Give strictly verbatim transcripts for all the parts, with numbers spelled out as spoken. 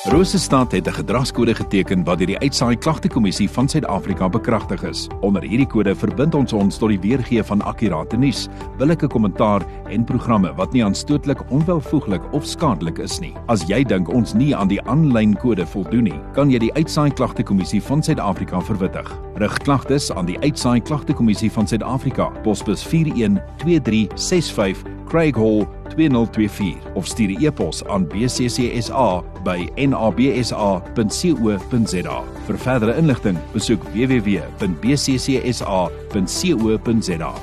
Rosestad het 'n gedragskode geteken wat deur die Uitsaai Klagtekommissie van Suid-Afrika bekragtig is. Onder hierdie kode verbind ons ons tot die weergee van akkurate nuus, billike kommentaar en programme wat nie aanstootlik, onwelvoeglik of skadelik is nie. As jy dink ons nie aan die aanlyn kode voldoen nie, kan jy die Uitsaai Klagtekommissie van Suid-Afrika verwittig. Rig klagtes aan die Uitsaai Klagtekommissie van Suid-Afrika, posbus vier een twee drie ses vyf, Craig Hall twee nul twee vier of stuur 'n e-pos aan b c c s a by n a b s a punt co punt z a. Vir verdere inligting, besoek w w w punt b c c s a punt co punt z a.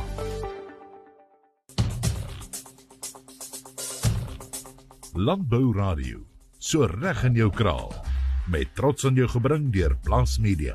Landbou Radio, so reg in jou kraal, met trots aan jou gebring deur Plaas Media.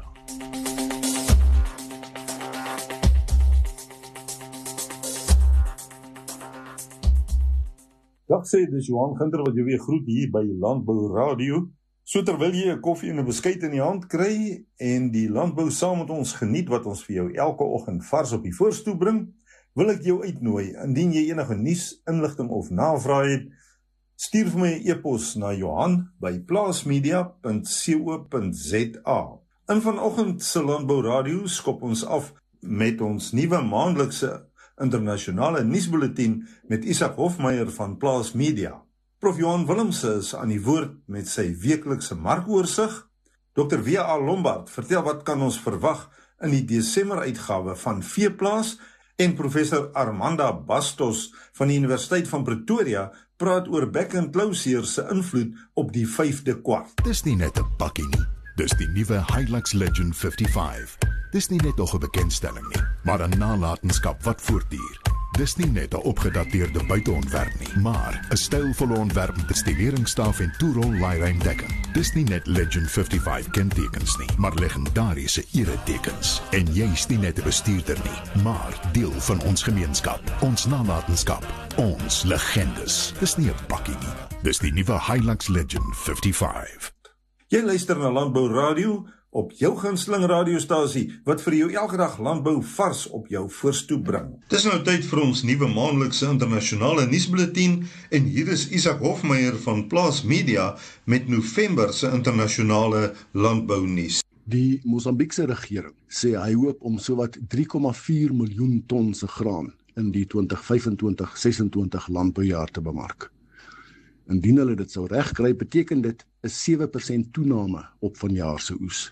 Dag sê, dis Johan Ginter wat jou weer groet hier by Landbou Radio. So terwyl jy 'n koffie en 'n beskuit in die hand kry en die landbou saam met ons geniet wat ons vir jou elke oggend vars op die voorstoep bring, wil ek jou uitnooi, indien jy enige nuus, inligting of navraag het, stuur vir my 'n e-pos na Johan by plaasmedia punt co punt z a. In vanoggend se Landbou Radio skop ons af met ons nuwe maandelikse internasionale nuusbulletin met Isak Hofmeyer van Plaas Media. Prof Johan Willemse is aan die woord met sy weeklikse markoorsig. dokter W A Lombard vertel wat kan ons verwag in die Desember uitgawe van Veeplaas en professor Armanda Bastos van die Universiteit van Pretoria praat oor bek- en klauseer se invloed op die vyfde kwart. Dis nie net 'n pakkie nie, dis die nuwe Hilux Legend vyfty-vyf. Dis nie net nog 'n bekendstelling nie, maar 'n nalatenskap wat voortduur. Dis nie net 'n opgedateerde buiteontwerp nie, maar 'n stylvolle ontwerp met 'n stileringsstaaf en toerol laairuimdekking. Dis nie net Legend vyfty-vyf kentekens nie, maar legendariese eretekens. En jy's nie net 'n bestuurder nie, maar deel van ons gemeenskap, ons nalatenskap, ons legendes. Dis nie 'n pakkie nie, dis die nuwe Hilux Legend vyfty-vyf. Jy luister na Landbou Radio op jou gunsteling radiostasie wat vir jou elke dag landbou vars op jou voorstoep bring. Dis nou tyd vir ons nuwe maandelikse internasionale nuusbulletin en hier is Isak Hofmeyer van Plaas Media met November se internasionale landbou nuus. Die Mosambiekse regering sê hy hoop om sowat drie komma vier miljoen ton se graan in die twintig vyfentwintig sesentwintig landboujaar te bemark. Indien hulle dit sou regkry, beteken dit 'n sewe persent toename op vanjaar se oes.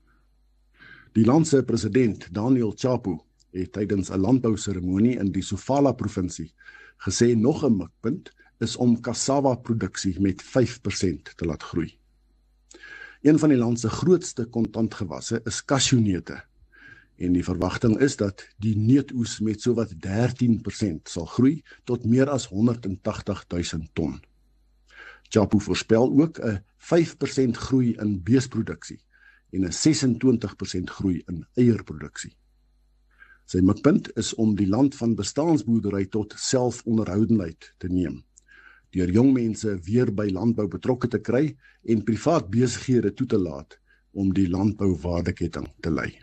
Die land se president, Daniel Chapo, het tydens 'n landbouseremonie in die Sofala-provinsie gesê nog 'n mikpunt is om cassava-produksie met vyf persent te laat groei. Een van die land se grootste kontantgewasse is kasjoenete en die verwagting is dat die neetoes met sowat dertien persent sal groei tot meer as honderdtagtigduisend ton. Chapo voorspel ook 'n vyf persent groei in beesproduksie en 'n sesentwintig persent groei in eierproduksie. Sy mikpunt is om die land van bestaansboerdery tot selfonderhoudenheid te neem, deur jong mense weer by landbou betrokke te kry en privaat besighede toe te laat om die landbouwaardeketting te lei.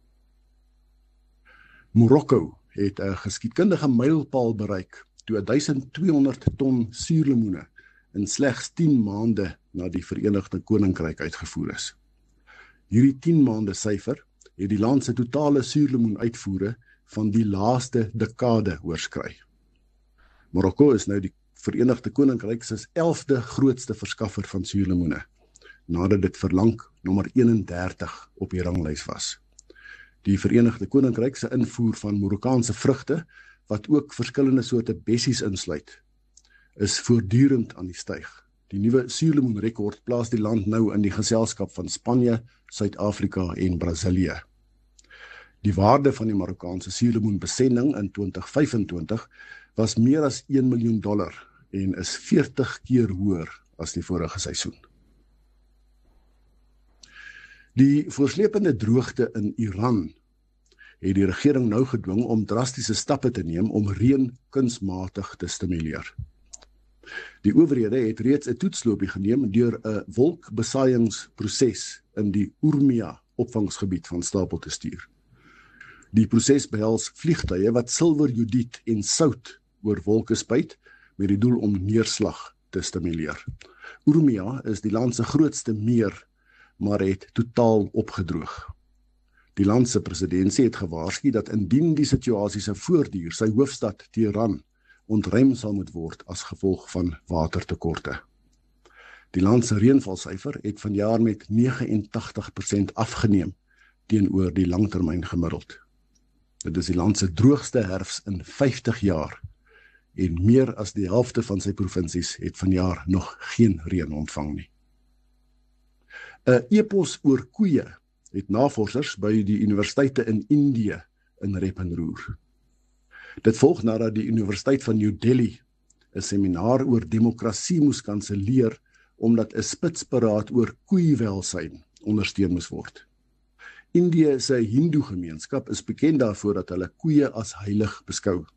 Marokko het 'n geskiedkundige mylpaal bereik toe duisend tweehonderd ton suurlemoene in slegs tien maande na die Verenigde Koninkryk uitgevoer is. Hierdie tien maande syfer het die land se totale suurlemoenuitvoere van die laaste dekade oorskry. Marokko is nou die Verenigde Koninkryk se elfde grootste verskaffer van suurlemoene, nadat dit verlang nommer eenendertig op die ranglys was. Die Verenigde Koninkryk se invoer van Marokkaanse vrugte, wat ook verskillende soorte bessies insluit, is voortdurend aan die styg. Die nuwe suurlemoenrekord plaas die land nou in die geselskap van Spanje, Suid-Afrika en Brasilië. Die waarde van die Marokkaanse suurlemoenbesending in twintig vyfentwintig was meer as een miljoen dollar en is veertig keer hoër as die vorige seisoen. Die voorslepende droogte in Iran het die regering nou gedwing om drastiese stappe te neem om reën kunsmatig te stimuleer. Die owerhede het reeds 'n toetsloopie geneem deur 'n wolkbesaaiingsproses in die Urmia opvangsgebied van stapel te stuur. Die proses behels vliegtuie wat silwerjodied en sout oor wolke spuit met die doel om neerslag te stimuleer. Urmia is die land se grootste meer, maar het totaal opgedroog. Die land se presidentsie het gewaarsku dat indien die situasie sou voortduur, sy hoofstad Teheran ontruim sal moet word as gevolg van watertekorte. Die land se reënvalsyfer het vanjaar met nege en tagtig persent afgeneem teenoor die langtermyn gemiddeld. Dit is die land se droogste herfs in vyftig jaar en meer as die helfte van sy provinsies het vanjaar nog geen reën ontvang nie. 'n Epos oor koeie het navorsers by die universiteite in Indië in rep en roer. Dit volg nadat die Universiteit van New Delhi 'n seminar oor demokrasie moes kanselleer omdat 'n spitsberaad oor koeiwelsyn ondersteun moes word. Indië se Hindoe gemeenskap is bekend daarvoor dat hulle koeie as heilig beskou.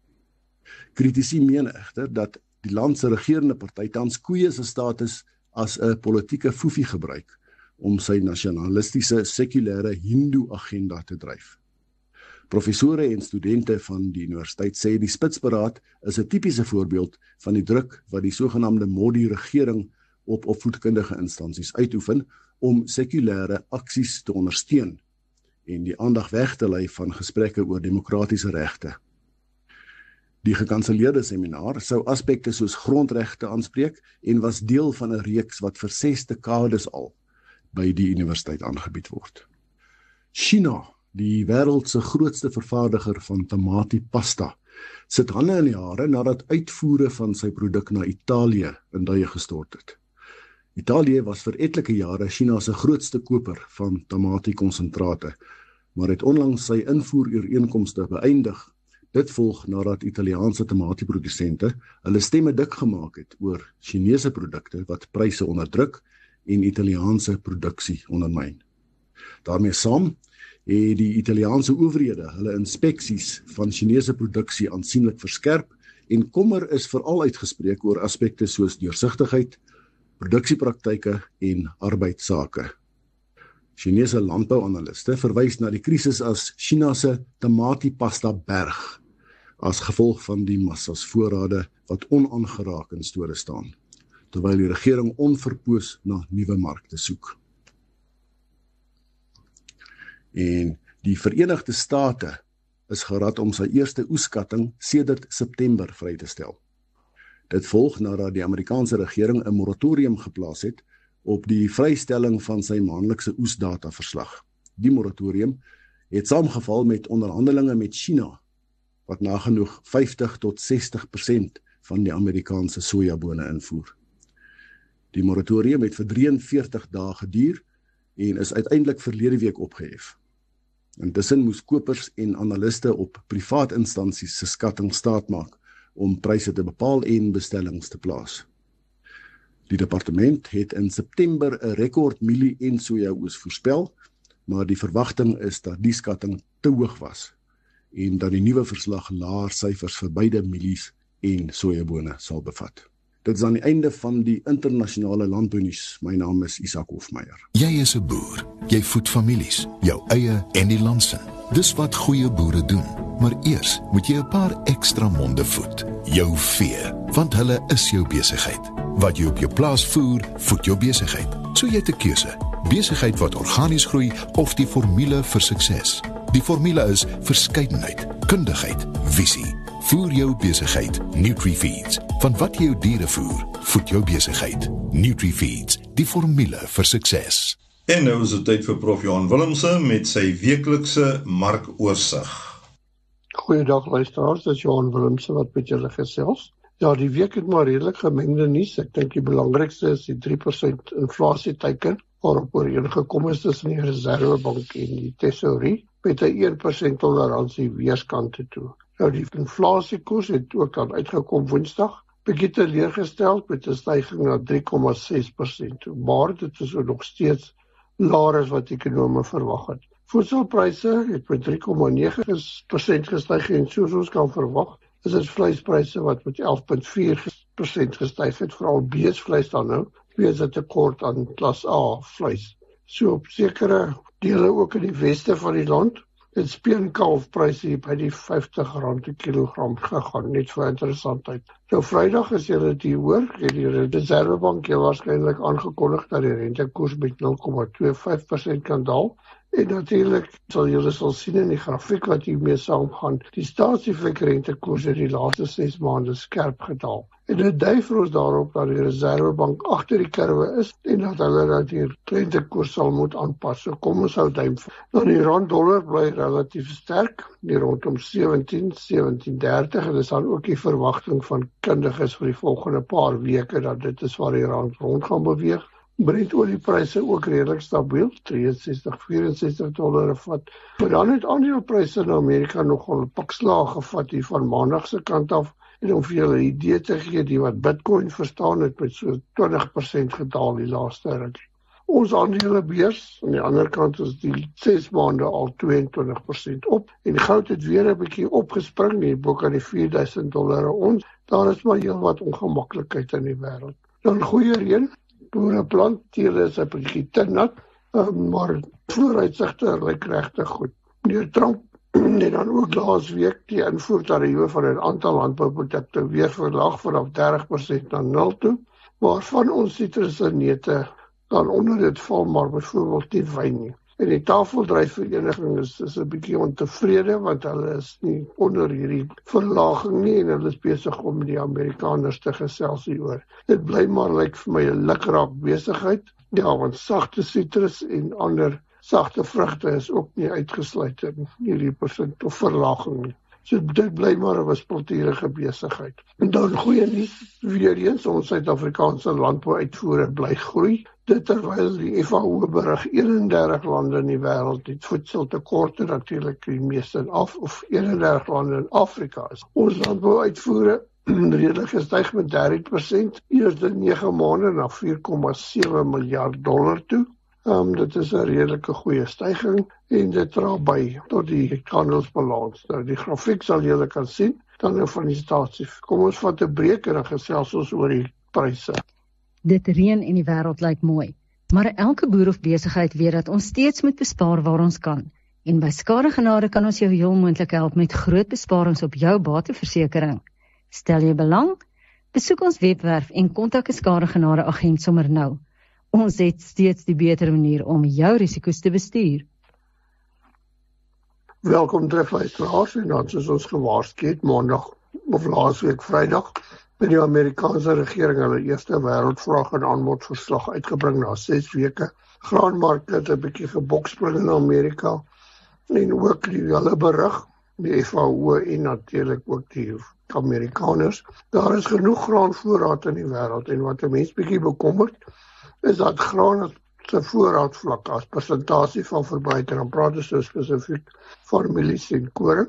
Kritici meen egter dat die land se regerende party tans koeie se status as 'n politieke foefie gebruik om sy nasionalistiese sekulêre Hindoe agenda te dryf. Professore en studente van die universiteit sê die spitsberaad is 'n tipiese voorbeeld van die druk wat die sogenaamde Modi-regering op opvoedkundige instansies uitoefen om sekulêre aksies te ondersteun en die aandag weg te lei van gesprekke oor demokratiese regte. Die gekanselleerde seminar sou aspekte soos grondregte aanspreek en was deel van 'n reeks wat vir ses dekades al by die universiteit aangebied word. China, die wêreld se grootste vervaardiger van tamatiepasta, sit hande in die hare nadat uitvoere van sy produk na Italië in duie gestort het. Italië was vir etlike jare China se grootste koper van tamatiekonsentrate, maar het onlangs sy invoerooreenkomste beëindig. Dit volg nadat Italiaanse tamatieprodusente hulle stemme dik gemaak het oor Chinese produkte wat pryse onderdruk en Italiaanse produksie ondermyn. Daarmee saam het die Italiaanse owerhede hulle inspeksies van Chinese produksie aansienlik verskerp en kommer is veral uitgespreek oor aspekte soos deursigtigheid, produksiepraktyke en arbeidsake. Chinese landbouanaliste verwys na die krisis as China se tamatiepasta berg as gevolg van die massas voorrade wat onaangeraak in store staan, terwyl die regering onverpoos na nuwe markte soek. En die Verenigde State is gerad om sy eerste oeskatting sedert September vry te stel. Dit volg nadat die Amerikaanse regering 'n moratorium geplaas het op die vrystelling van sy maandelikse oesdataverslag. Die moratorium het saamgeval met onderhandelinge met China, wat nagenoeg vyftig tot sestig persent van die Amerikaanse sojabone invoer. Die moratorium het vir drie en veertig dae geduur en is uiteindelik verlede week opgehef. Intussen moes kopers en analiste op privaat instansies se skatting staatmaak om pryse te bepaal en bestellings te plaas. Die departement het in September 'n rekord mielie en sojaoes voorspel, maar die verwagting is dat die skatting te hoog was en dat die nuwe verslag laer syfers vir beide mielies en sojabone sal bevat. Dit is aan die einde van die internasionale landbounuus. My naam is Isak Hofmeyer. Jy is 'n boer. Jy voed families, jou eie en die land se. Dis wat goeie boere doen. Maar eers moet jy 'n paar ekstra monde voed. Jou vee, want hulle is jou besigheid. Wat jy op jou plaas voer, voed jou besigheid. So jy het 'n keuse. Besigheid wat organies groei of die formule vir sukses. Die formule is verskeidenheid, kundigheid, visie. Voer jou besigheid NutriFeeds. Van wat jy jou diere voer, voed jou besigheid. NutriFeeds, die formule vir sukses. En nou is dit tyd vir Prof Johan Willemse met sy weeklikse markoorsig. Goeiedag luisteraars, dit is Johan Willemse wat met julle gesels. Ja, die week het maar redelik gemengde nuus. Ek dink die belangrikste is die drie persent inflasieteiken waarop ooreengekom is tussen die Reservebank en die Tesourie met 'n een persent toleransie weerskante toe. Nou die inflasiekoers het ook dan uitgekom Woensdag, bietjie teleurgestel met 'n stygings na drie komma ses persent, maar dit is nog steeds laer as wat ekonome verwag het. Voedselpryse het met drie komma nege persent gestyg en soos ons kan verwag, is dit vleispryse wat met elf komma vier persent gestyg het, veral beesvleis dan nou, weens 'n tekort aan klas A vleis. So op sekere dele ook in die weste van die land het speenkalfprys hier by die vyftig rand per kilogram gegaan, net vir interessantheid. Nou Vrydag is julle dit hoor, het die Reservebank heel waarskynlik aangekondig dat die rentekoers met nul komma twee vyf persent kan daal. En natuurlik sal julle sal sien in die grafiek wat hiermee saamgaan, die staatsefekrentekoers het die laaste ses maande skerp gedaal. En dit dui vir ons daarop dat die Reservebank agter die kurwe is en dat hulle dat die rentekoers sal moet aanpas. So kom ons hou duim. Dan die rand-dollar bly relatief sterk, die rondom sewentien, sewentien dertig en dis dan ook die verwagting van kundiges vir die volgende paar weke dat dit is waar die rand rond gaan beweeg. Brent-oliepryse ook redelik stabiel, ses drie ses vier ses dollar 'n vat. Maar dan het aandelepryse in Amerika nogal 'n pikslaag gevat hier van maandag se kant af. En om vir julle 'n idee te gee, die wat Bitcoin verstaan het met so twintig persent gedaal die laaste ruk. Ons aandelebeurs aan die ander kant is die ses maande al tweeëntwintig persent op. En goud het weer 'n bietjie opgespring, hier bo aan die vier duisend dollar 'n ons. Daar is maar heelwat ongemaklikheid in die wêreld. Dan goeie reën. Boere plant, teele is 'n bietjie te nat, maar vooruitsigte lyk regtig goed. Meneer Trump het dan ook laas week die invoertariewe van 'n aantal landbouprodukte weer verlaag vanaf dertig persent na nul toe, waarvan ons sitrus en neute dan onder dit val, maar byvoorbeeld nie wyn nie. En die tafeldryfvereniging is, is 'n bietjie ontevrede, want hulle is nie onder hierdie verlaging nie, en hulle is besig om met die Amerikaners te gesels hieroor. Dit bly maar lyk vir my 'n lukraak besigheid, ja, want sagte sitrus en ander sagte vrugte is ook nie uitgesluit in hierdie persent of verlaging nie. So dit bly maar 'n wispelturige besigheid. En dan goeie nuus weer eens, ons Suid-Afrikaanse landbouuitvoere bly groei. Dit terwyl die F A O berig eenendertig lande in die wêreld het voedseltekorte, natuurlik die meeste in af of eenendertig lande in Afrika is. Ons landbouuitvoere redelik gestyg met dertien persent, eerste nege maande na vier komma sewe miljard dollar toe. Um, dit is 'n redelike goeie styging en dit dra by tot die handelsbalans. Nou, die grafiek sal julle kan sien, dan nou van die staatsie. Kom ons vat 'n breek en dan gesels ons oor die pryse. Dit reën en die wêreld lyk mooi, maar elke boer of besigheid weet dat ons steeds moet bespaar waar ons kan. En by Skadegenade kan ons jou heel moontlik help met groot besparings op jou bateversekering. Stel jy belang? Besoek ons webwerf en kontak 'n Skadegenade agent sommer nou. Ons het steeds die beter manier om jou risiko's te bestuur. Welkom terug luisteraars, en dan soos ons gewaarsku het, maandag of laasweek Vrydag, met die Amerikaanse regering hulle eerste wêreldvraag en aanbodverslag uitgebring na ses weke. Graanmarkte het 'n bietjie gebokspring in Amerika, en ook die hulle berig, die F A O en natuurlik ook die Amerikaners. Daar is genoeg graanvoorraad in die wêreld, en wat 'n mens bietjie bekommerd, is dat graan se voorraadvlak as persentasie van verbruik, en dan praat ons so spesifiek van mielies en koring,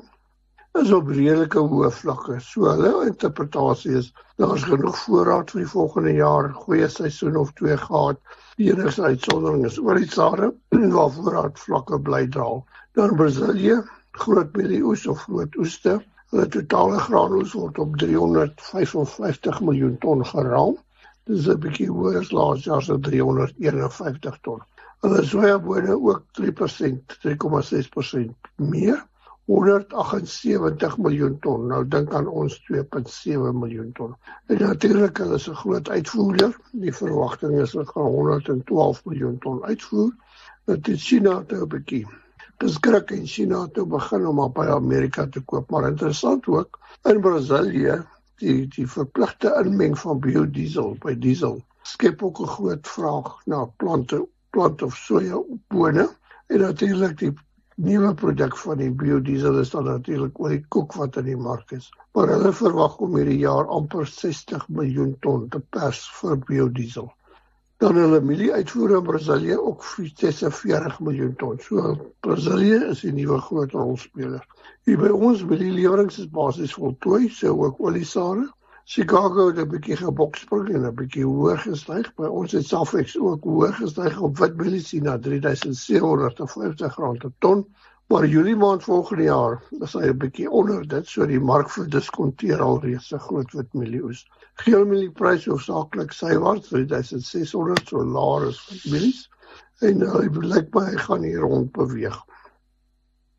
is op redelike hoë vlakke. So hulle interpretasie is, daar is genoeg voorraad vir die volgende jaar, goeie seisoen of twee gehad. Die enigste uitsondering is oliesade, waar voorraadvlakke bly daal. Dan Brasilië, groot mielieoes of groot oeste, hulle totale graanoes word op driehonderd vyfenvyftig miljoen ton geraam. Dit is 'n bietjie hoër as laas jaar se driehonderd eenenvyftig ton. Hulle sojabone ook drie persent, drie komma ses persent meer, honderd agt en sewentig miljoen ton. Nou dink aan ons twee komma sewe miljoen ton. En natuurlik, hulle is 'n groot uitvoerder. Die verwagting is hulle gaan honderd en twaalf miljoen ton uitvoer. Dit is China toe 'n bietjie geskrik en China toe begin om op by Amerika te koop. Maar interessant ook, in Brasilië, die die verpligte inmeng van biodiesel by diesel skep ook 'n groot vraag na plante, plant of sojabone. En natuurlik die nuwe produk van die biodiesel is dan natuurlik olie koek wat in die mark is. Maar hulle verwag om hierdie jaar amper sestig miljoen ton te pers vir biodiesel. Dan hulle mielie-uitvoere in Brasilië ook sesenveertig miljoen ton. So Brasilië is die nuwe groot rolspeler. Hier by ons mielielewerings is basies voltooi, so ook oliesade. Chicago het 'n bietjie gebokspring en 'n bietjie hoër gestyg. By ons het Safex ook hoër gestyg op witmielie na drie duisend sewe honderd vyftig rand per ton. Maar Julie maand volgende jaar is hy 'n bietjie onder dit, so die mark verdiskonteer alreeds 'n groot witmielie-oes. Geelmieliepryse hoofsaaklik sywaarts, drie duisend ses honderd, so laer as witmielies. En hy uh, lyk my hy gaan hier rond beweeg.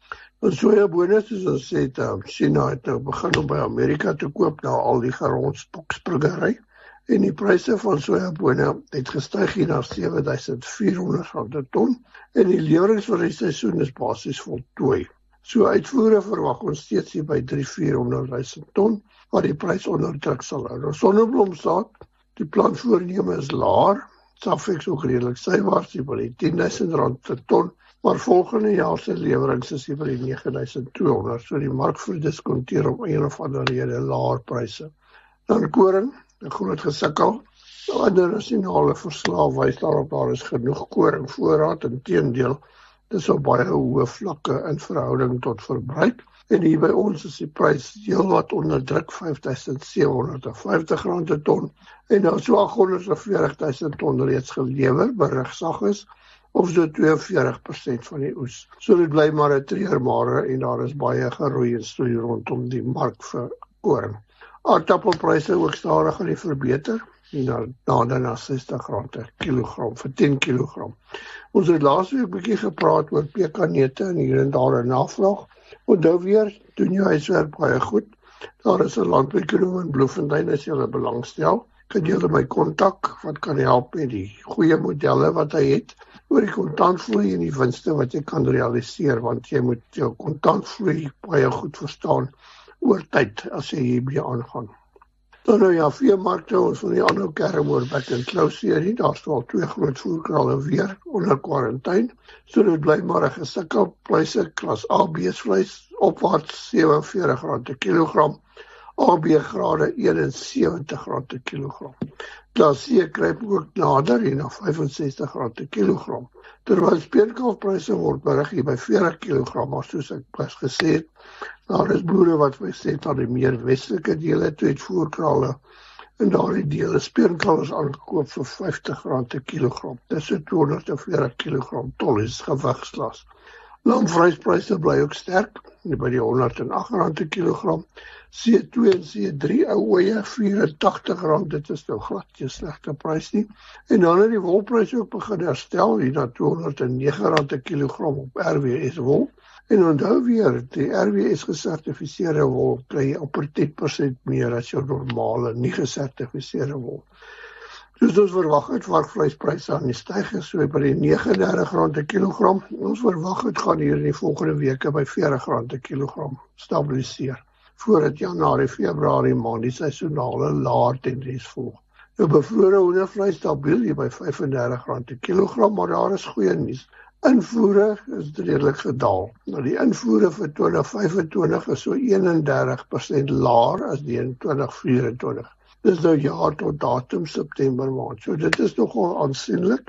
En sojabone, soos ons sê, het, China het nou begin om by Amerika te koop na al die gerondspokspringery. En die pryse van sojabone het gestyg hier na sewe duisend vier honderd rand per ton en die lewerings vir die seisoen is basies voltooi. So uitvoere verwag ons steeds hier by drie tot vierhonderd duisend ton, waar die prys onder druk sal hou. Nou sonneblomsaad, die plantvoorneme is laer, Safex ook redelik sywaarts hier by die tien duisend rand per ton, maar volgende jaar se lewerings is hier by die nege duisend twee honderd, so die mark verdiskonteer om een of ander rede laer pryse. Dan koring, 'n groot gesukkel. Internasionale verslae wys daarop daar is genoeg koring voorraad, inteendeel, dis op baie hoë vlakke in verhouding tot verbruik. En hier by ons is die prys heelwat onder druk, vyf duisend sewe honderd vyftig rand per ton, en nou so agt honderd veertig duisend ton reeds gelewer, berig Saggas, of so twee en veertig persent van die oes. So dit bly maar 'n treurmare en daar is baie geroei en stoei rondom die mark vir koring. Aardappelpryse ook stadig aan die verbeter, na nader na sestig rand per kilogram vir tien kilogram. Ons het laas week 'n bietjie gepraat oor pekanneute en hier en daar 'n navraag. Onthou weer, doen jou huiswerk baie goed. Daar is 'n landbouekonoom in Bloemfontein as jy belangstel. Kan jy my kontak, wat kan help met die goeie modelle wat hy het, oor die kontantvloei en die winste wat jy kan realiseer, want jy moet jou kontantvloei baie goed verstaan oor tyd, as jy hiermee aangaan. Dan nou ja, veemarkte, ons van die ander kerm oor back and close serie, daar staan twee groot voerkrale weer onder kwarantyne, so dit bly maar 'n gesukkel. Pryse klas A B vleis opwaarts sewe en veertig rand per kilogram, A B grade een en sewentig rand per kilogram. Klas C kruip ook nader hier na vyf en sestig rand per kilogram. Terwyl speenkalfpryse word berig hier by veertig kilogram, maar soos ek pas gesê het, daar is boere wat my sê dat die meer westelike dele toe het voerkrale en daardie dele speenkalf is aangekoop vir vyftig rand per kilogram. Dis so tweehonderd veertig kilogram tol is gewigslas. Lamvleispryse bly ook sterk, by die honderd en agt rand per kilogram. C twee en C drie ou oeye vyerentagtig rand, dit is nou glad nie 'n slegte prys nie. En dan het die wolpryse ook begin herstel, hier na tweehonderd en nege rand per kilogram op R W S wol. En onthou weer, die R W S gesertifiseerde wol kry jy amper tien persent meer as jou normale, nie gesertifiseerde wol. Dus ons verwag het varkvleispryse aan die styg is so by die nege en dertig rand per kilogram. Ons verwag het gaan hier in die volgende weke by veertig rand per kilogram stabiliseer, voordat Januarie, Februarie maand die seisonale laer tendens volg. Nou bevrore hoendervleis stabiel hier by vyf en dertig rand per kilogram, maar daar is goeie nuus. Invoere is redelik gedaal. Nou die invoere vir twintig vyf-en-twintig is so een en dertig persent laer as die in twintig vyf-en-twintig. Dis nou jaar tot datum September maand. So dit is nogal aansienlik.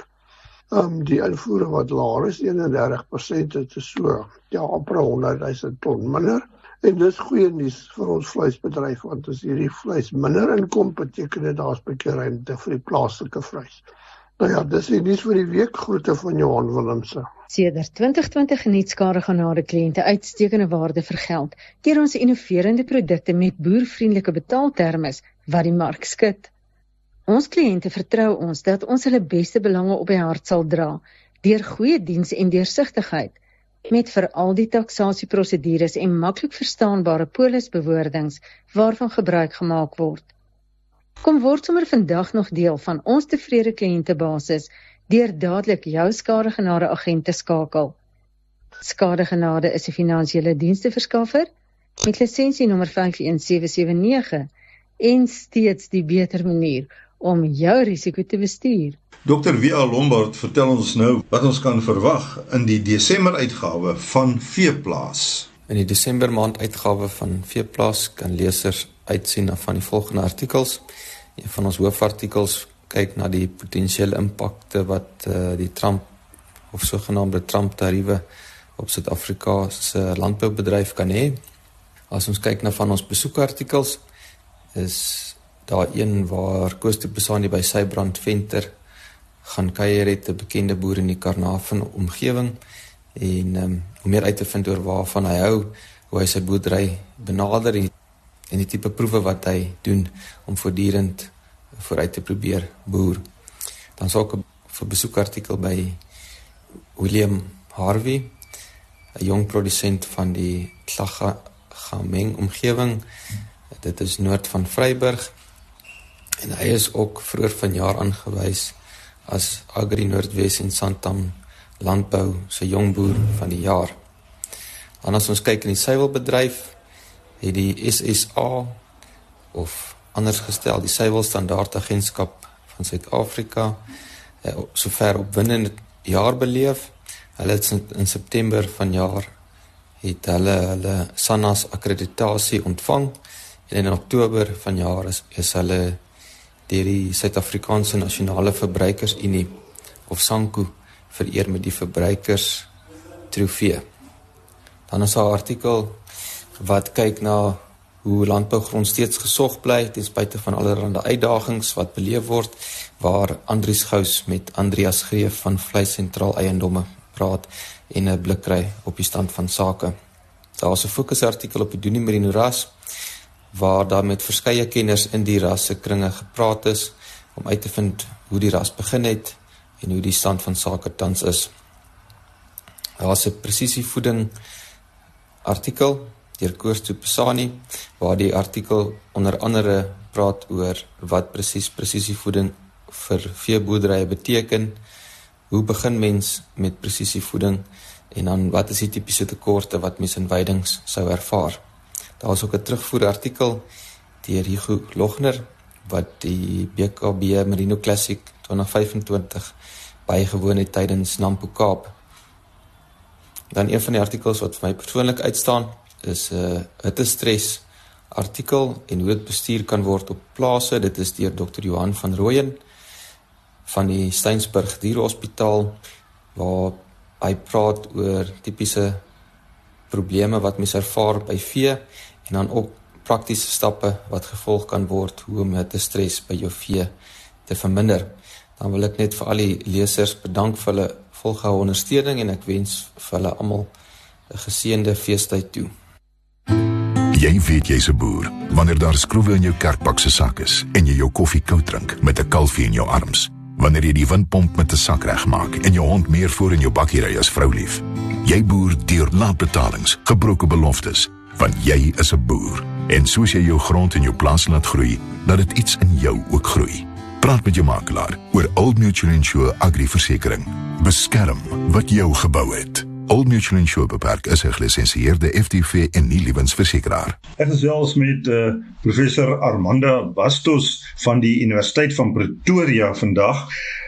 Um, die invoere wat laer is, een en dertig persent, dit is so, ja, amper honderd duisend ton minder. En dis goeie nuus vir ons vleisbedryf, want as hierdie vleis minder inkom, beteken dit daar's 'n bietjie ruimte vir die plaaslike vleis. Nou ja, dis die nuus vir die week. Groete van Johan Willemse. Sedert twintig twintig geniet skadegenade kliënte uitstekende waarde vir geld deur ons innoverende produkte met boervriendelike betaaltermes wat die mark skud. Ons kliënte vertrou ons dat ons hulle beste belange op die hart sal dra deur goeie diens en deursigtigheid met veral die taksasieprosedures en maklik verstaanbare polisbewoordings waarvan gebruik gemaak word. Kom word sommer vandag nog deel van ons tevrede kliëntebasis deur dadelik jou skadegenade agent te skakel. Skadegenade is 'n finansiële diensteverskaffer met lisensie nommer vyf een sewe sewe nege en steeds die beter manier om jou risiko te bestuur. dokter W A Lombard vertel ons nou wat ons kan verwag in die Desember uitgawe van Veeplaas. In die Desember maand uitgawe van Veeplaas kan lesers uitsien na van die volgende artikels. Een van ons hoofartikels kyk na die potensiële impakte wat uh, die Trump of sogenaamde Trump-tariewe op Suid-Afrika se landboubedryf kan hê. As ons kyk na van ons besoekartikels, is daar een waar Koos de Besani by Sybrand Venter gaan kuier het, 'n bekende boer in die Karnaval omgewing, en um, om meer uit te vind oor waarvan hy hou, hoe hy sy boerdery benader en die tipe proewe wat hy doen om voortdurend vooruit te probeer boer. Dan sal ek vir besoekartikel by William Harvey. 'n jong produsent van die Tlhagameng omgewing. Dit is noord van Vryburg. En hy is ook vroeër vanjaar aangewys as Agri Noordwes en Santam Landbou se jongboer van die jaar. Dan as ons kyk in die suiwelbedryf, het die S S A, of anders gestel, die Suiwelstandaardagentskap van Suid-Afrika, eh, sover opwindende jaar beleef. Hulle het in September vanjaar het hulle hulle SANAS akkreditasie ontvang, en in Oktober vanjaar is, is hulle deur die Suid-Afrikaanse Nasionale Verbruikersunie, of SANKO, vereer met die verbruikers trofee. Dan is daar 'n artikel wat kyk na hoe landbougrond steeds gesog bly, ten spyte van allerlei uitdagings wat beleef word, waar Andries Gous met Andreas Greef van Vleis Sentraal Eiendomme praat en 'n blik kry op die stand van sake. Daar is 'n fokusartikel op die Doenie Merino ras, waar daar met verskeie kenners in die rasse kringe gepraat is, om uit te vind hoe die ras begin het, en hoe die stand van sake tans is. Daar is 'n presisievoeding artikel, deur Koos Tupesani, waar die artikel onder andere praat oor wat presies presisievoeding vir veeboerderye beteken, hoe begin mens met presisievoeding, en dan wat is die tipiese tekorte wat mens in weidings sou ervaar. Daar is ook 'n terugvoer artikel deur Hugo Logner, wat die B K B Merino Classic twintig vyfentwintig bygewoon het tydens Nampo Kaap. Dan een van die artikels wat vir my persoonlik uitstaan, is 'n uh, hittestres artikel en hoe dit bestuur kan word op plase. Dit is deur dokter Johan van Rooyen van die Steynsburg Dierhospitaal, waar hy praat oor tipiese probleme wat mens ervaar by vee, en dan ook praktiese stappe wat gevolg kan word hoe om hittestres by jou vee te verminder. Dan wil ek net vir al die lesers bedank vir hulle volgehoue ondersteuning, en ek wens vir hulle almal 'n geseënde feestyd toe. Jy weet jy's 'n boer wanneer daar skroewe in jou kerkbak se sak is en jy jou koffie koud drink met 'n kalfie in jou arms. Wanneer jy die windpomp met 'n sak regmaak en jou hond meer voor in jou bakkie ry as vroulief. Jy boer deur laatbetalings, gebroke beloftes, want jy is 'n boer. En soos jy jou grond en jou plaas laat groei, laat dit iets in jou ook groei. Praat met jou makelaar oor Old Mutual Insure Agri-versekering. Beskerm wat jou gebou het. Old Mutual Insure Beperk is 'n gelisensieerde F T V en nie lewensversekeraar. Ek is zelfs met uh, professor Armanda Bastos van die Universiteit van Pretoria vandag.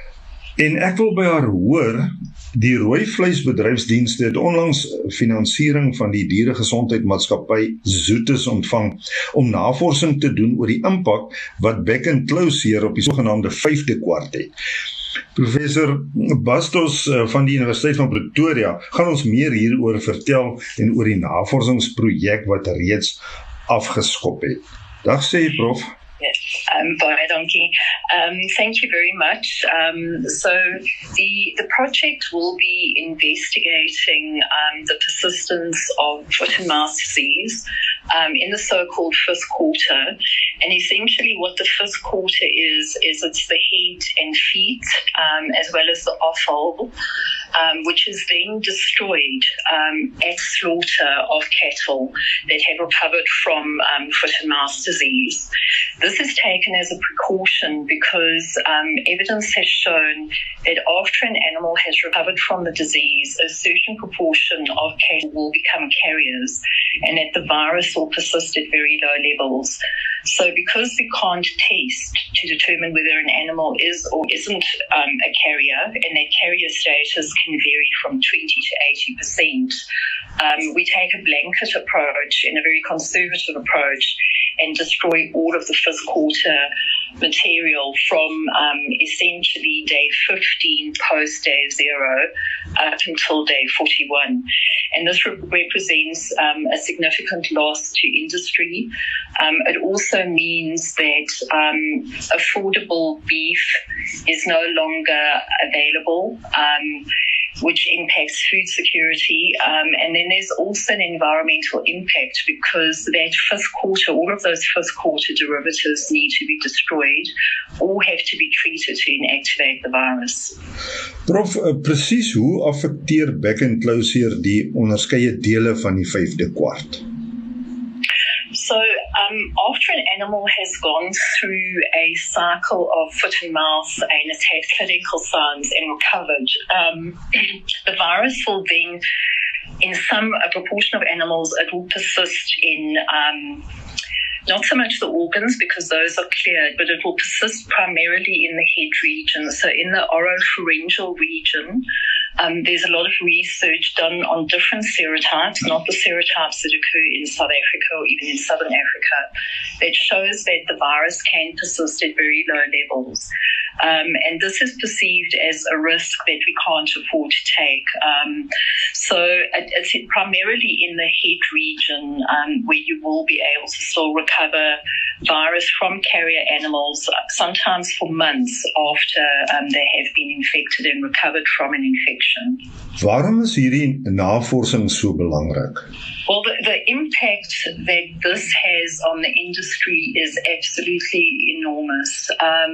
En ek wil by haar hoor, die rooi vleisbedryfsdienste het onlangs finansiering van die dieregesondheidmaatskappy Zoetis ontvang om navorsing te doen oor die impak wat bek- en klauseer op die sogenaamde vyfde kwart het. Professor Bastos van die Universiteit van Pretoria gaan ons meer hieroor vertel en oor die navorsingsprojek wat reeds afgeskop het. Dag sê prof. Yes, um, Baie dankie. Um, thank you very much. Um, so the the project will be investigating um, the persistence of foot and mouth disease um, in the so-called first quarter. And essentially what the first quarter is, is it's the head and feet um, as well as the offal, um, which is then destroyed um, at slaughter of cattle that have recovered from um, foot and mouth disease. This is taken as a precaution because um, evidence has shown that after an animal has recovered from the disease, a certain proportion of cattle will become carriers and that the virus will persist at very low levels. So because we can't test to determine whether an animal is or isn't um, a carrier, and that carrier status can vary from twenty to eighty percent, um, we take a blanket approach and a very conservative approach and destroy all of the first quarter material from um, essentially day fifteen post day zero up until day forty-one. And this re- represents um, a significant loss to industry. Um, it also means that um, affordable beef is no longer available. Um, which impacts food security. Um, and then there's also an environmental impact because that fifth quarter, all of those fifth quarter derivatives need to be destroyed or have to be treated to inactivate the virus. Prof, uh, presies hoe affekteer back and closure die onderskeie dele van die vyfde kwart? So um, after an animal has gone through a cycle of foot and mouth and it's had clinical signs and recovered, um, the virus will then, in some a proportion of animals, it will persist in um, not so much the organs because those are cleared, but it will persist primarily in the head region. So in the oropharyngeal region, Um, there's a lot of research done on different serotypes, not the serotypes that occur in South Africa or even in Southern Africa, that shows that the virus can persist at very low levels. Um, and this is perceived as a risk that we can't afford to take. Um, so it, it's primarily in the head region um, where you will be able to still recover virus from carrier animals, sometimes for months after um, they have been infected and recovered from an infection. Waarom is hierdie navorsing so belangrik? Well, the, the impact that this has on the industry is absolutely enormous. Um,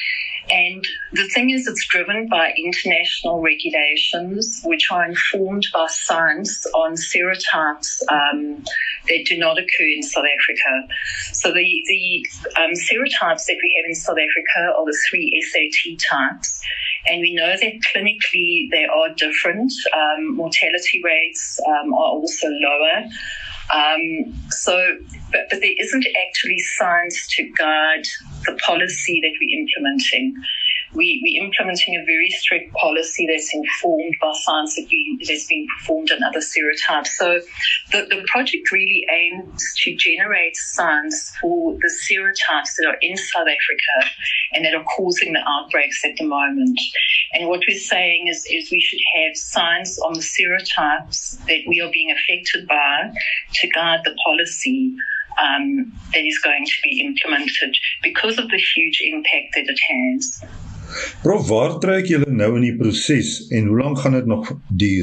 And the thing is, it's driven by international regulations, which are informed by science on serotypes um, that do not occur in South Africa. So the, the um, serotypes that we have in South Africa are the three S A T types. And we know that clinically they are different. Um, mortality rates um, are also lower. Um, so, but, but there isn't actually science to guide the policy that we're implementing. We, we're implementing a very strict policy that's informed by science that, we, that has been performed on other serotypes. So the, the project really aims to generate science for the serotypes that are in South Africa and that are causing the outbreaks at the moment. And what we're saying is, is we should have science on the serotypes that we are being affected by to guide the policy um, that is going to be implemented because of the huge impact that it has. Prof, waar trek julle nou in die proses en hoe lang gaan dit nog duur?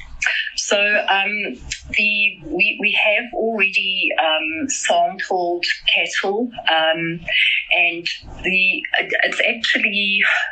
So um, the we we have already um, sampled cattle, um, and the it's actually,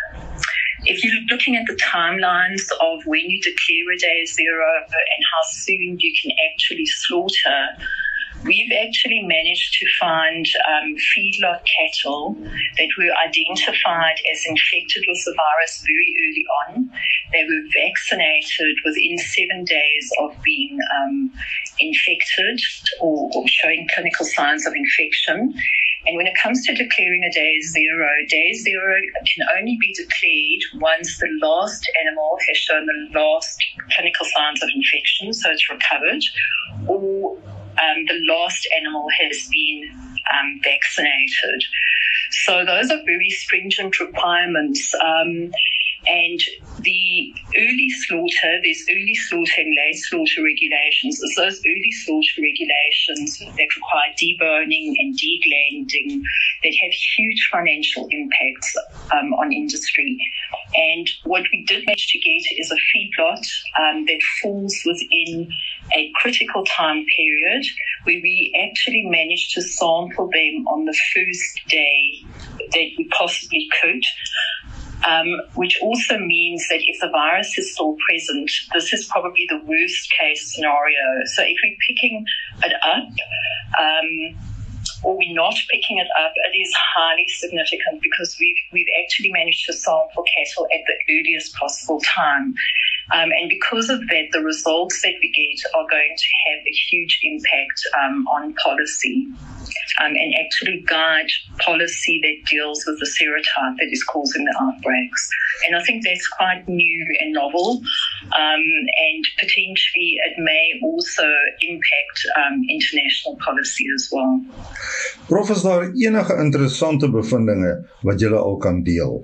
if you're looking at the timelines of when you declare a day zero and how soon you can actually slaughter, we've actually managed to find um, feedlot cattle that were identified as infected with the virus very early on. They were vaccinated within seven days of being um, infected or, or showing clinical signs of infection. And when it comes to declaring a day zero, day zero can only be declared once the last animal has shown the last clinical signs of infection, so it's recovered, or Um, the last animal has been um, vaccinated. So those are very stringent requirements. Um, and the early slaughter, there's early slaughter and late slaughter regulations. It's those early slaughter regulations that require deboning and deglanding that have huge financial impacts um, on industry. And what we did manage to get is a feedlot um, that falls within a critical time period where we actually managed to sample them on the first day that we possibly could. Um, which also means that if the virus is still present, this is probably the worst case scenario. So if we're picking it up, um, or we're not picking it up, it is highly significant because we've, we've actually managed to sample cattle at the earliest possible time. Um, and because of that, the results that we get are going to have a huge impact um, on policy um, and actually guide policy that deals with the serotype that is causing the outbreaks. And I think that's quite new and novel, um, and potentially it may also impact um, international policy as well. Prof, is daar enige interessante bevindinge wat julle al kan deel?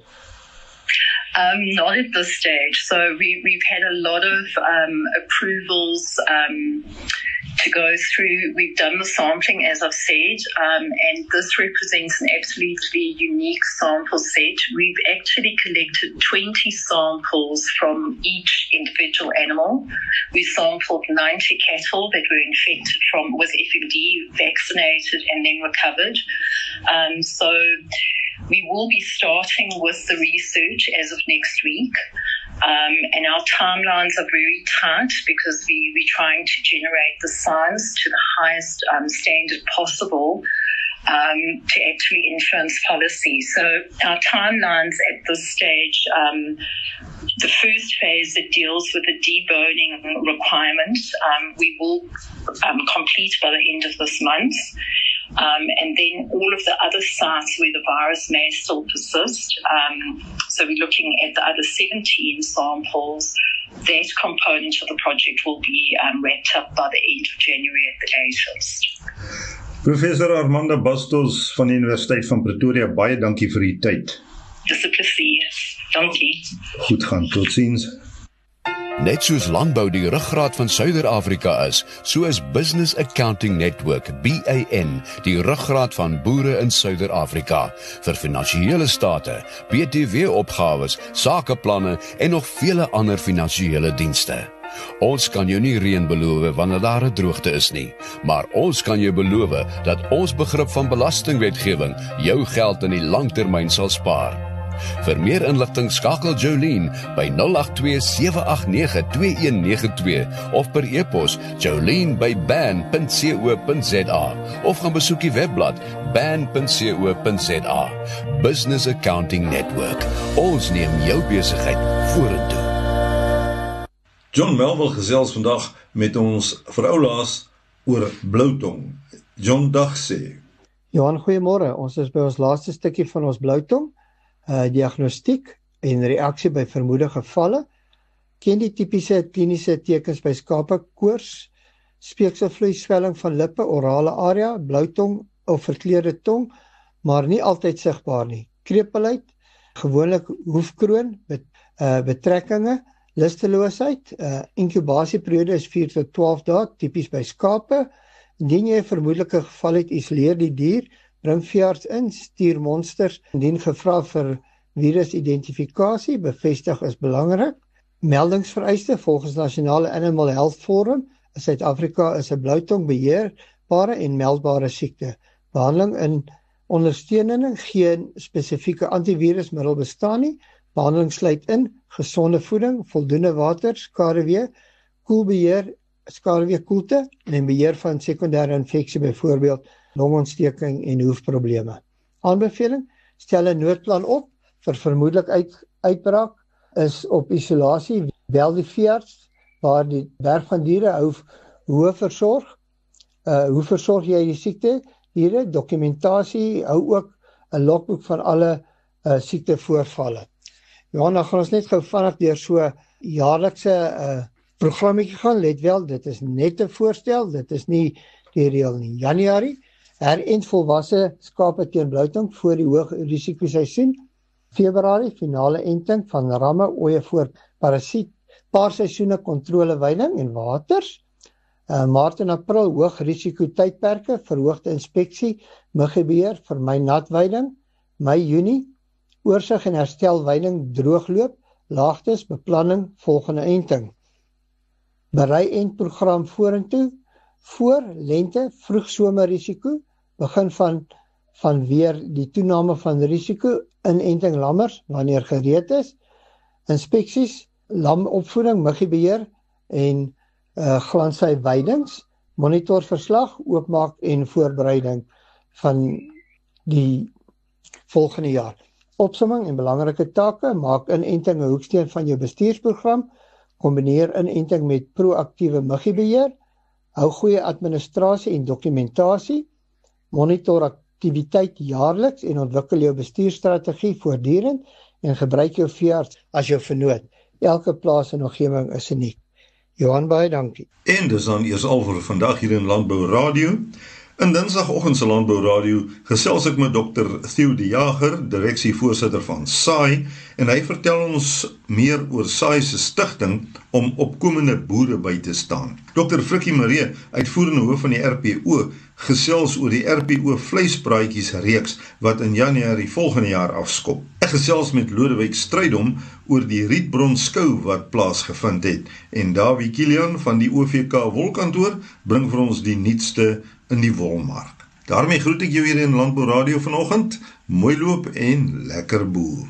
Um, not at this stage. So we, we've had a lot of um, approvals um, to go through. We've done the sampling, as I've said, um, and this represents an absolutely unique sample set. We've actually collected twenty samples from each individual animal. We sampled ninety cattle that were infected from with F M D, vaccinated and then recovered. Um, so we will be starting with the research as of next week. Um, and our timelines are very tight because we, we're trying to generate the science to the highest um, standard possible um, to actually influence policy. So our timelines at this stage, um, the first phase that deals with the deboning requirement, um, we will um, complete by the end of this month. Um, and then all of the other sites where the virus may still persist. Um, so we're looking at the other seventeen samples. That component of the project will be um, wrapped up by the end of January at the latest. Professor Armanda Bastos van die Universiteit van Pretoria, baie dankie vir die tyd. Dis 'n plesier. Dankie. Goed gaan, totsiens. Net soos landbou die ruggraat van Suider-Afrika is, so is Business Accounting Network, B A N, die ruggraat van boere in Suider-Afrika, vir finansiële state, B T W-opgawes, sakeplanne en nog vele ander finansiële dienste. Ons kan jou nie reën beloof wanneer daar 'n droogte is nie, maar ons kan jou beloof dat ons begrip van belastingwetgewing jou geld in die langtermyn sal spaar. Vir meer inligting skakel Jolene by nul agt twee sewe agt nege twee een nege twee of per e-pos jolene by ban punt co punt za of gaan besoek die webblad ban punt co punt za. Business Accounting Network. Ons neem jou besigheid vorentoe. John Melville gesels vandag met ons vrouulaas oor bloutong. John, dag sê. Johan, goeiemôre. Ons is by ons laaste stukkie van ons bloutong. Uh, diagnostiek en reaksie by vermoede gevalle. Ken die tipiese kliniese tekens by skape: koors, speekselvloei, swelling van lippe, orale area, bloutong of verkleurde tong, maar nie altyd sigbaar nie. Krepelheid, gewoonlik hoefkroon, bet, uh, betrekkinge, lusteloosheid, uh, inkubasieperiode is vier tot twaalf dae, tipies by skape. Indien jy 'n vermoedelike geval het, isoleer die dier, bring veearts in, stuur monsters, indien gevra vir virusidentifikasie, bevestig is belangrik. Meldingsvereiste volgens Nasionale Animal Health Forum, in Suid-Afrika is 'n bloutong beheerbare en meldbare siekte. Behandeling in ondersteuning, geen spesifieke antivirusmiddel bestaan nie. Behandeling sluit in gesonde voeding, voldoende water, skaduwee, koelbeheer, skaduwee koelte en beheer van sekondêre infeksie, byvoorbeeld longontsteking en hoefprobleme. Aanbeveling: stel 'n noodplan op vir vermoedelik uit, uitbraak, is op isolasie, bel die veearts, waar die werk van diere hou hoe versorg, uh, hoe versorg jy die siekte, diere, dokumentasie, hou ook 'n logboek van alle uh, siektevoorvalle. Ja, dan gaan ons net gou vinnig deur so jaarlikse uh, programmetjie gaan, let wel, dit is net 'n voorstel, dit is nie die reël nie. Januarie, herent volwasse skape teen bloutong voor die hoë risikoseisoen. Februarie, finale enting van ramme, ooe voor parasiet, paar seisoene kontrole veiding en waters. Uh, Maart en April, hoog risiko tydperke, verhoogde inspeksie, muggebeheer, vermy natveiding. Mei, Junie, oorsig en herstel veiding, droogloop, laagtes, beplanning, volgende enting. Berei entprogram vorentoe, voor lente, vroegsomerrisiko, begin van, van weer die toename van risiko, inenting lammers, wanneer gereed is, inspeksies, lamopvoeding, muggebeheer en uh, glansy veidings, monitorverslag, oopmaak en voorbereiding van die volgende jaar. Opsomming en belangrike take, maak inenting 'n hoeksteen van jou bestuursprogram, kombineer inenting met proaktiewe muggebeheer, hou goeie administrasie en dokumentasie, monitor aktiwiteit jaarliks en ontwikkel jou bestuurstrategie voortdurend en gebruik jou veearts as jou vernoot. Elke plaas en omgewing is uniek. Johan, baie dankie. En dis dan eers al vir vandag hier in Landbou Radio. In Dinsdagoggend se Landbou Radio gesels ek met dokter Theo de Jager, direksievoorsitter van S A I, en hy vertel ons meer oor S A I se stigting om opkomende boere by te staan. dokter Frikkie Maree, uitvoerende hoof van die R P O, gesels oor die R P O vleispraatjies reeks wat in Januarie volgende jaar afskop. Ek gesels met Lodewijk Strydom oor die Rietbron skou wat plaasgevind het, en Dawie Kilian van die O V K wolkantoor bring vir ons die nuutste in die wolmark. Daarmee groet ek jou hier in Landbou Radio vanoggend. Mooi loop en lekker boer.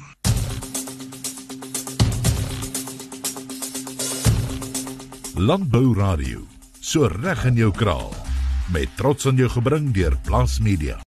Landbou Radio, so reg in jou kraal, met trots aan jou gebring deur Plaas Media.